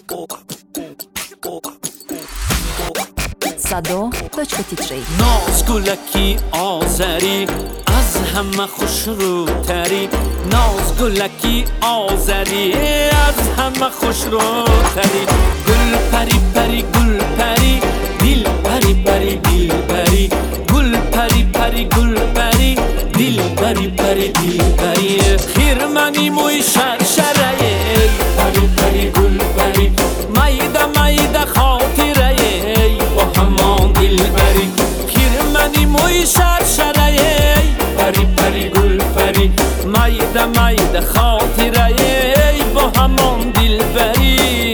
Sado.tj ناز گلکی آذری از همه خوش رو تری، ناز گلکی آذری از همه خوش رو تری. گل پری پری گل پری، دل پری پری دل پری، گل پری پری گل پری، دل پری پری دل پری. خیرمنی موی شرشره پری پری گل پری، مایده مایده خاطره با همان دل بری. خیرمنی موی شرشره پری پری گل پری، مایده مایده خاطره با همان دل بری.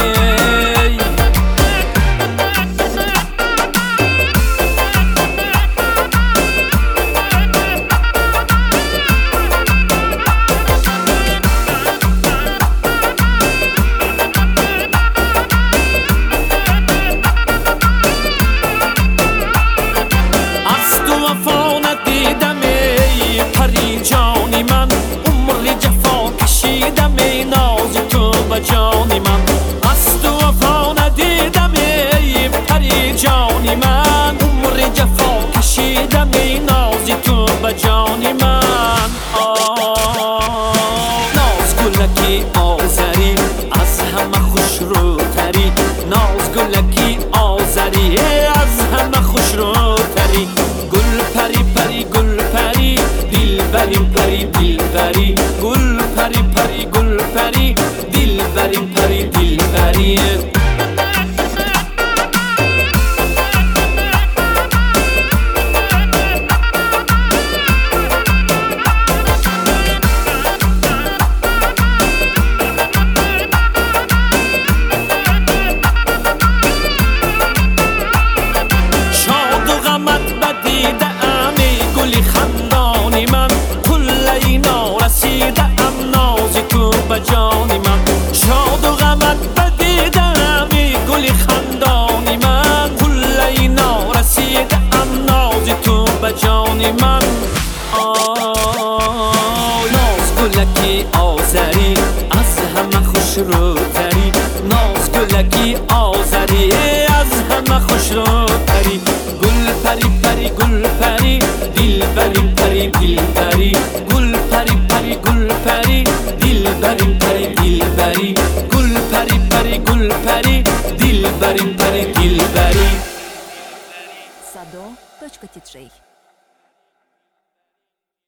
جانی من از تو وفا ندیدم ای پری جانی من، عمر جفا کشیدم ای نازی تو به جانی من. ناز گلکی آذری از همه خوش رو تری، ناز گلکی آذری از همه خوش رو تری. گل پری پری گل پری، دل بری پری دل بری، گل پری پری گل پری، دل بری پری دل بری. شاد و غمت بدیده امی گلی خندانی من، کل اینا رسیده ام نازی تو به جانی من. شاد و غمت بدیدم ای گلی خندانی من، کل اینا رسیده ام نازی تو به جانی من. ناز گلکی آذری از همه خوش رو تری، ناز گلکی آذری از همه خوش رو تری. گل پری پری گل پری، دل بری پری دل بری، گل پری پری گل پری، دل بری پری دل بری، گل پری پری گل پری، دل بری پری دل بری. Sado.tj